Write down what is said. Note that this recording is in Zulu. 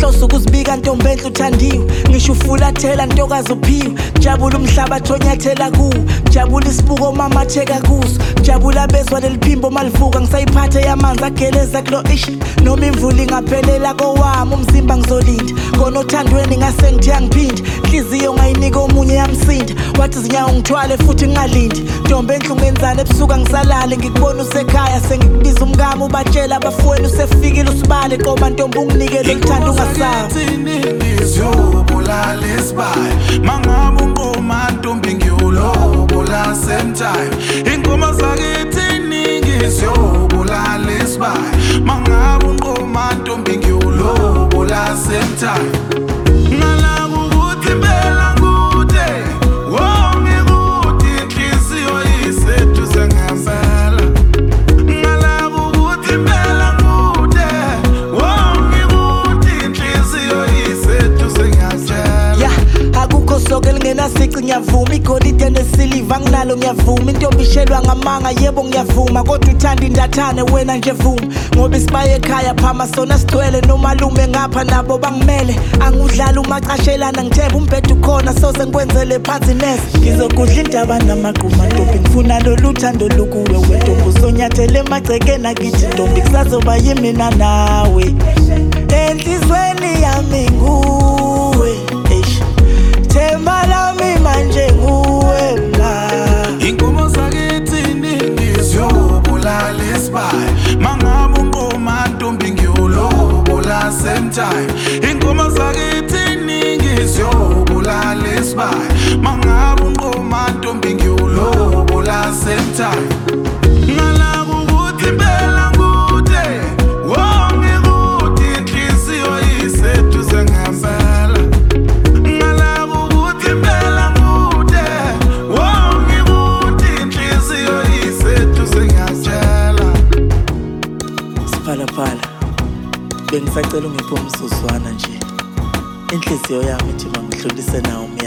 ngenhloso ukuzibika ntombi enhle uthandiwe ngisho ufulathela ntokazi uphiwe jabula umhlaba thonyathela kuwo jabula isibuko mamatheka kuso jabula bezwa leliphimbo malivuka ngisayiphathe yamanzi ageleza kulo ish noma imvula ingaphelela kowami umzimba ngizolinda kona othandweni ngase ngithi angiphinde inhliziyo ngayinika omunye yamsinda wathi izinyawo ngithwale futhi ngingalindi ntombi enhle ungenzani ebusuku ngisalale ngikubona usekhaya sengikubiza umngamo ubatshela abafowenu usefikile usibale qoba ntombi unginikele ukuthanda ungasaba ngizobulala isibaya mangabe unqoma ntombi ngiyolobola same time ingoma zakithi ngizobulala isibaya mangabe unqoma ntombi ngiyolobola same time nasici ngiyavuma igolide nesiliva nginalo ngiyavuma intombi ishelwa ngamanga yebo ngiyavuma kodwa uthanda indathane wena nje vuma ngoba isibaye ekhaya phama sona sigcwele nomalume ngapha nabo bangimele angudlala umacashelana ngithemba umbhedo ukhona soze ngikwenzele phansi nese ngizokudla indaba namaqhuma ntombi ngifuna loluthando lukuwe wentombi uzonyathele emagcekeni akithi ntombi kusazoba yimina nawe enhlizweni yami nguwe themba lami manje nguwe mna inkomo zakithi ngizobulala isibaya mangabe unqoma ntombi ngiyolobola same time inkomo zakithi ngizobulala isibaya mangabe unqoma ntombi ngiyolobola same time phala bengisacela ungiphe umsuzwana nje inhliziyo yami ithi mangidlulise nawo